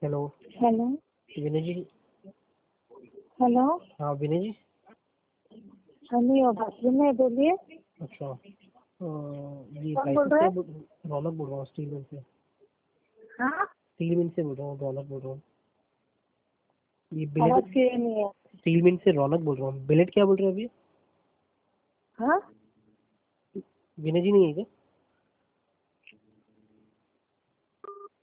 Hello. Hello. Vinay ji. Hello. हाँ विनय जी। हाँ नहीं हो बात में, बोलिए। अच्छा ये कौन बोल रहे हैं? रौनक बोल रहा हूँ स्टील मिल से। हाँ, स्टील मिल से बोल रहा हूँ, रौनक बोल रहा हूँ। ये आवाज बिलेट क्लियर नहीं है। स्टील मिल से रौनक बोल रहा हूँ। बिलेट क्या बोल रहे हो अभी? हाँ, विनय जी नहीं है क्या?